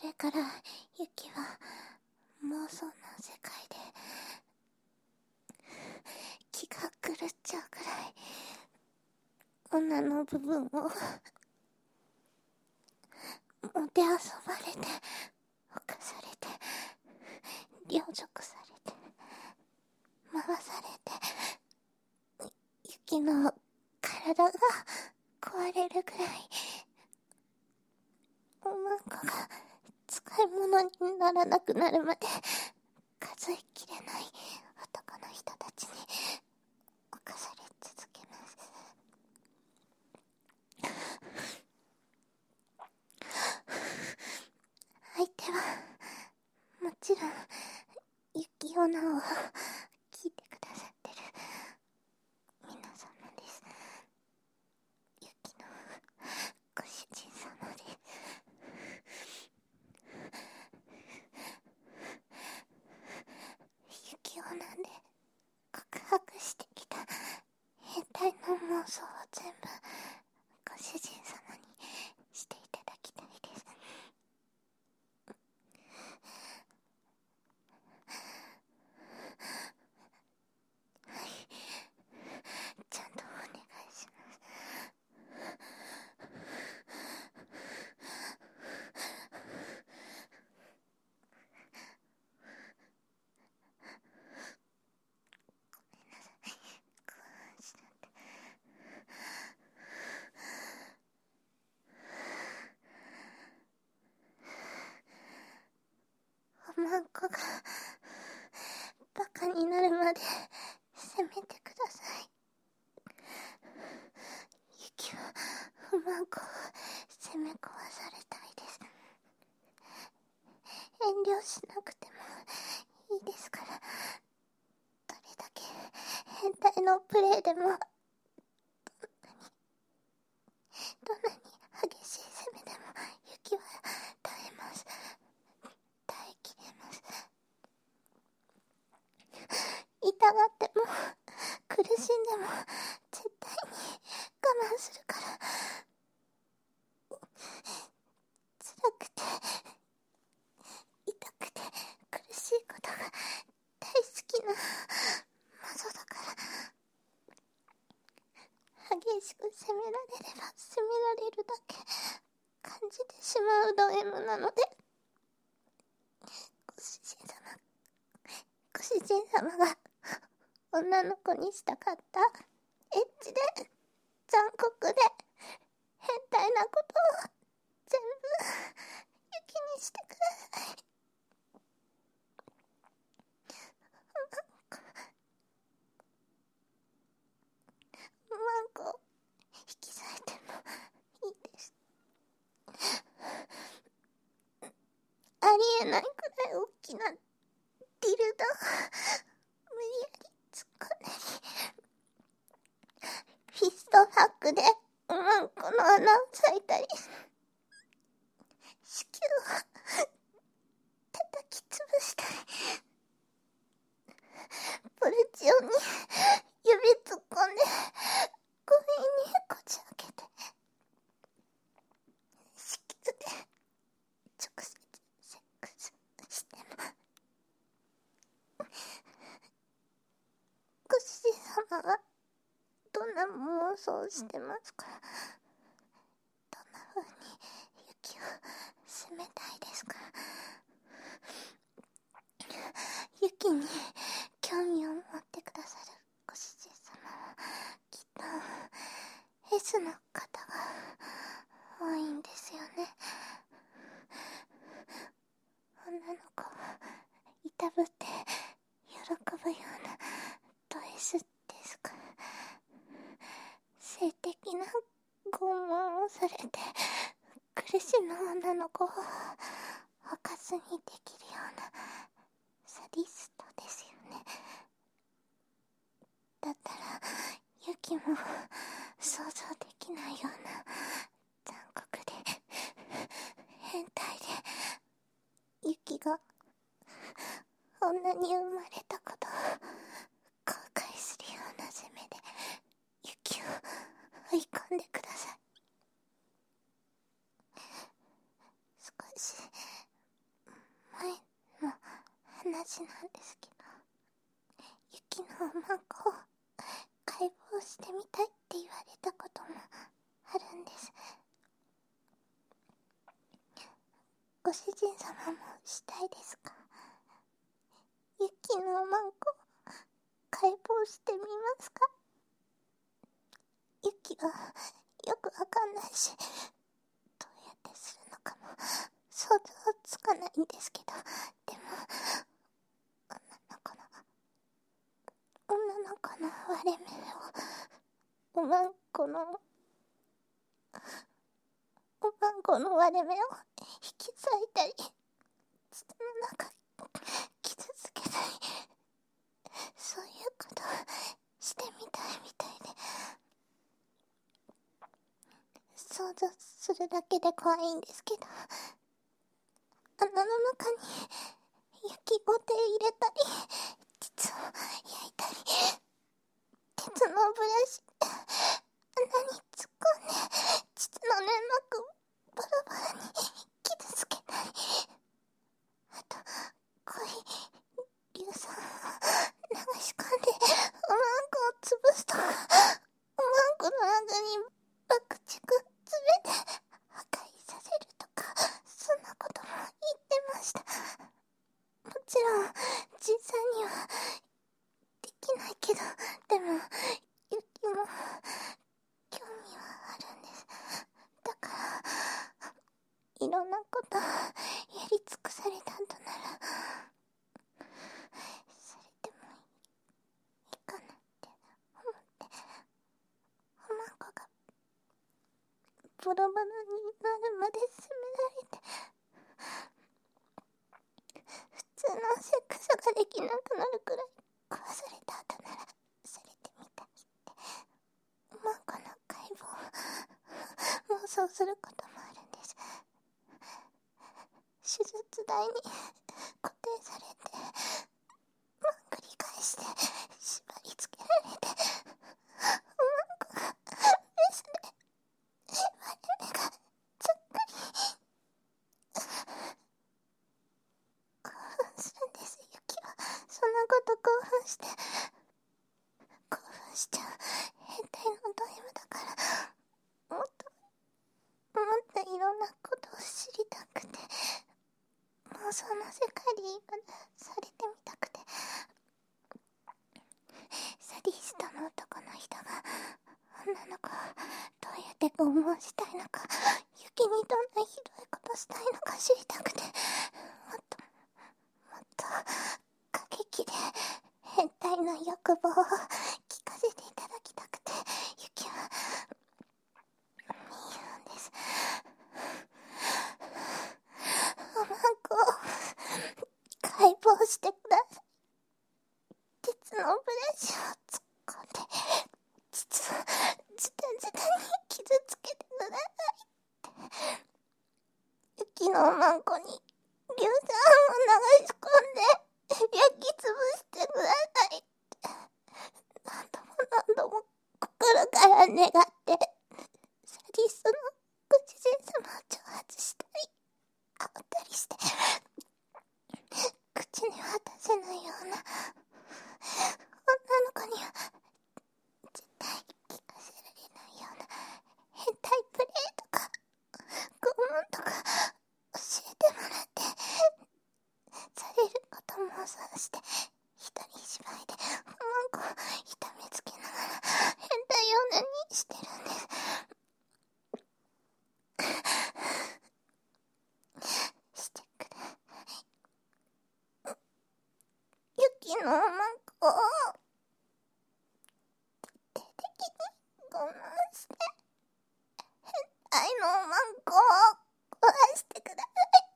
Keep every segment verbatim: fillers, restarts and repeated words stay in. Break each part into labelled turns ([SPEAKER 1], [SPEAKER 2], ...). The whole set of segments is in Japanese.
[SPEAKER 1] れからユキは妄想の世界で気が狂っちゃうくらい女の部分をもてあそばれて犯されて凌辱されて回されてユキの体が壊れるくらいおまんこが使い物にならなくなるまで数えきれない男の人たちに侵され続けます。相手はもちろんユキオナを聞いてくださってる皆様です。ユキのご主人様です。ユキオナで告白してきた変態の妄想を全部ご主人様にしていただきたいです。はい、ちゃんとお願いします。ごめんなさい、興奮しちゃって。おまんこがバカになるまで責めてください。ユキはおまんこを責め壊されたいです。遠慮しなくてもいいですから、どれだけ変態のプレイでもどんなにどんなに激しい攻めでもユキは耐えます。耐えきれます。痛がっても苦しんでも絶対に我慢するから。辛くて痛くて苦しいことが大好きなマゾだから。激しく攻められれば攻められるだけ感じてしまうド M なので、ご主人様ご主人様が女の子にしたかったエッチで残酷で変態なことを全部ユキにしてください。マンコ引き裂いてもいいです。ありえないくらい大きなディルド無理やり突っ込んだり、フィストハックでマンコの穴を裂いたり、子宮を叩き潰したり、ポルチオに指突っ込んで強引にこじ開けて、子宮で直接セックスしても、ご主人様はどんな妄想をしてますか？どんな風にユキを責めたいですか？ユキに興味を持ってくださるご主人様はきっと S の方が多いんですよね。女の子をいたぶって喜ぶようなド S ですから。性的な拷問をされて苦しむ女の子をおかずにできるようなサディストですよね。だったらユキも想像できないような残酷で変態で、ユキが女に生まれたことを後悔するような攻めでユキを追い込んでください。少し話なんですけど、ユキのおまんこを解剖してみたいって言われたこともあるんです。ご主人様もしたいですか？ユキのおまんこ解剖してみますか？ユキはよくわかんないし、どうやってするのかも想像つかないんですけど、でも女の子の女の子の割れ目をおまんこのおまんこの割れ目を引き裂いたり、膣の中傷つけたり、そういうことをしてみたいみたいで、想像するだけで怖いんですけど、穴の中に焼きごて入れたり、膣を焼いたり、鉄のブラシで穴に突っ込んで膣の粘膜をバラバラに傷つけたり、あと濃い硫酸を流し込んでおまんこを潰すとか、おまんこの中に爆竹詰めて破壊させるとか、そんなことも言ってました。もちろん実際にはできないけど、でもユキも興味はあるんです。だからいろんなことやり尽くされた後ならされてもいいかなって思って、おまんこがボロボロになるまで責められて、普通のセックスができなくなるくらい壊された後ならされてみたいって、おまんこの解剖を妄想することもあるんです。手術台に固定されて、まんぐり返して縛り付けられて、おまんこがメスで割れ目がちょっかり興奮するんです。ユキはそんなこと興奮して興奮しちゃう変態のド M だから、もっともっといろんなことを知りたくて、妄想の世界でいいからされてみたくて、サディストの男の人が女の子をどうやって拷問したいのか、ユキにどんなひどいことしたいのか知りたくて、もっともっと過激で変態な欲望を聞かせていただきたくて、ユキは言うんです。おまんこを解剖してください。鉄のブラシを突っ込んで膣をズタズタに傷つけてくださいって、ユキのおまんこに硫酸を流し込んで焼き潰してくださいって、何度も何度も心から願って、サディストのご主人様を挑発したり煽ったりして、口には出せないような、女の子には絶対聞かせられないような変態プレイとか拷問とか教えてもらって、されることも妄想して、一人芝居でおまんこを痛めつけながら変態女にしてるんです。してください。ユキのおまんこを徹底的に拷問して、変態のおまんこを壊してください。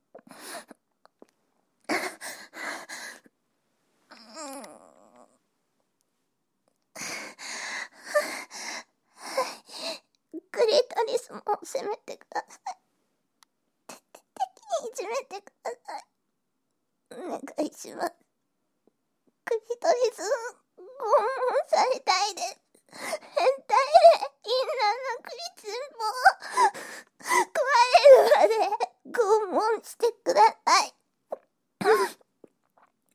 [SPEAKER 1] クリトリスも攻めてください。徹底的にいじめてください。お願いします。クリトリスを拷問されたいです。変態でインナーのクリツンボを加えるまで拷問してください。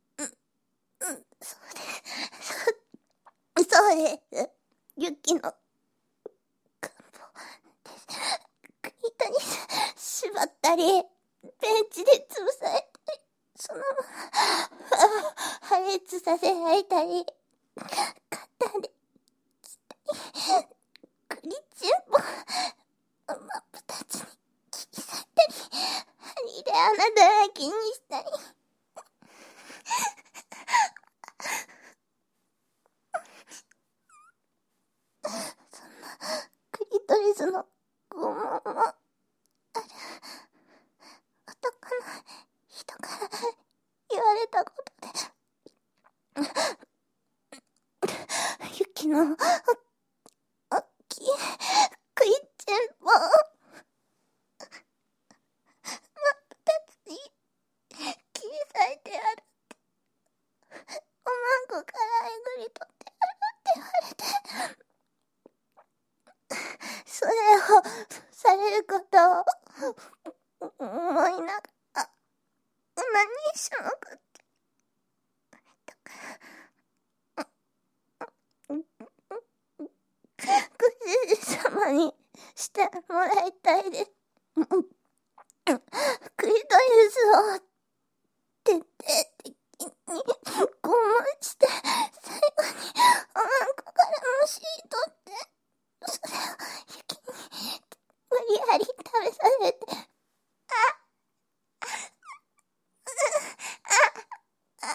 [SPEAKER 1] 縛ったり、ベンチで潰されたり、そのまま破裂させられたり、肩で来たり、クリチンもマップたちに切り裂いたり、針で穴だらけにしたり。そんなクリトリスの拷問もある男の人から言われたことで、ユキの大きいクリチンもマップたちに切り裂いてあるって、おまんこからえぐり取ってあるって言われて、それをされることを思いながら何しもくってご主人様にしてもらいたいです。クリトリスを徹底的に拷問して最後におまんこからむしり取って、それを雪に無理やり食べさせて、ああ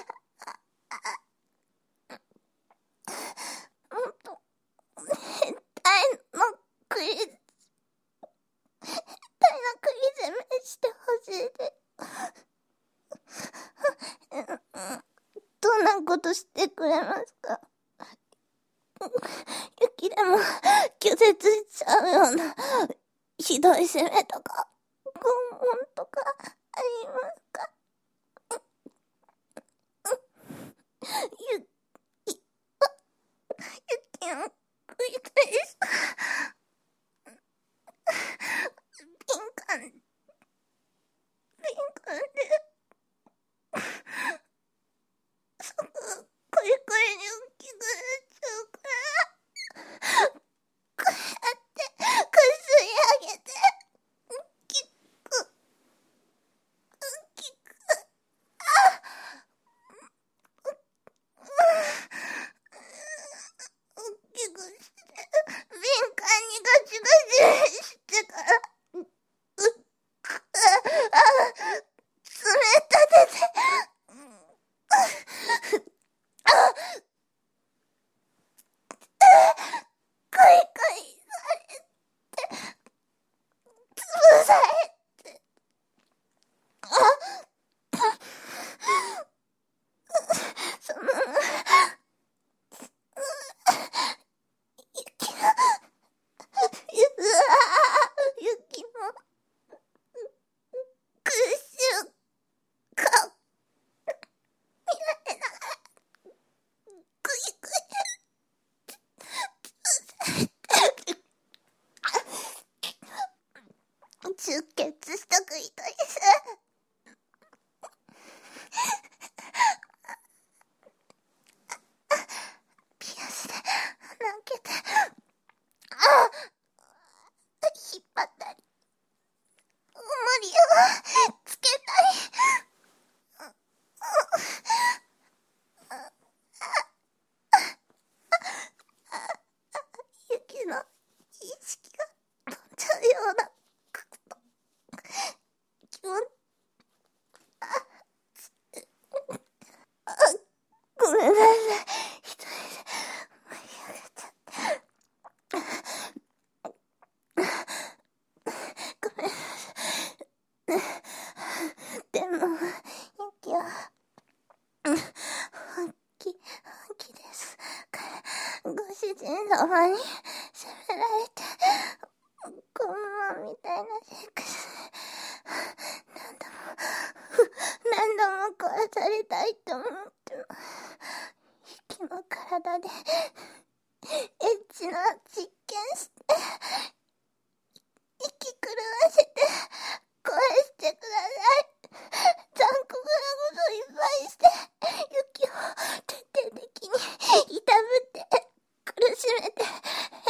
[SPEAKER 1] あもっと変態のクリ変態のクリ攻めしてほしいで。どんなことしてくれますか？雪でも拒絶しちゃうようなひどい攻めとか拷問とかありますか？ゆゆ雪のクリトリス敏感敏感でそこコリコリに大きくなっちゃうから、こうやってくすり上げて大きく大きくあ大きくして敏感にガチガチしてから、うあ爪立ててクイクイされて潰されて、あその雪がうわ雪も苦しゅう顔見られながらクイクイ充血したクリトリス、ピアスで穴開けて、あ引っ張ったり、重りをつけたり、雪の意識が飛んじゃうような気持ち、あごめんなさい、一人で盛り上がっちゃってごめんなさい。でも雪は本気本気ですから、ご主人様に責められて拷問みたいなセックス何度も何度も壊されたいと思っても、雪の体でエッチな実験して息狂わせて壊してください。残酷なこといっぱいして雪を徹底的にいたぶって苦しめて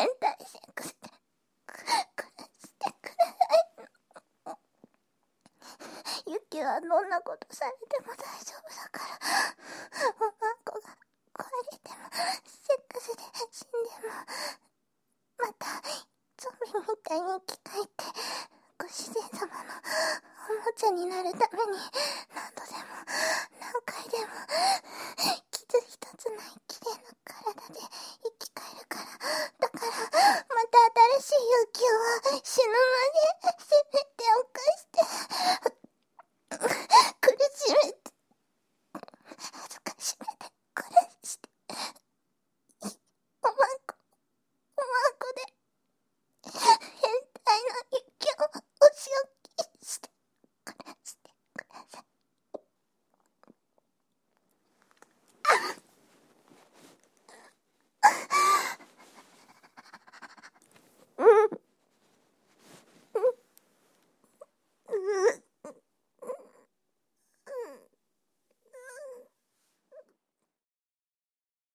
[SPEAKER 1] キはどんなことされても大丈夫だから。おまんこが壊れても、セックスで死んでも、またゾンビみたいに生き返ってご主人様のおもちゃになるために何度でも何回でも傷一つない綺麗な体で生き返るから。だからまた新しい勇気は死ぬまで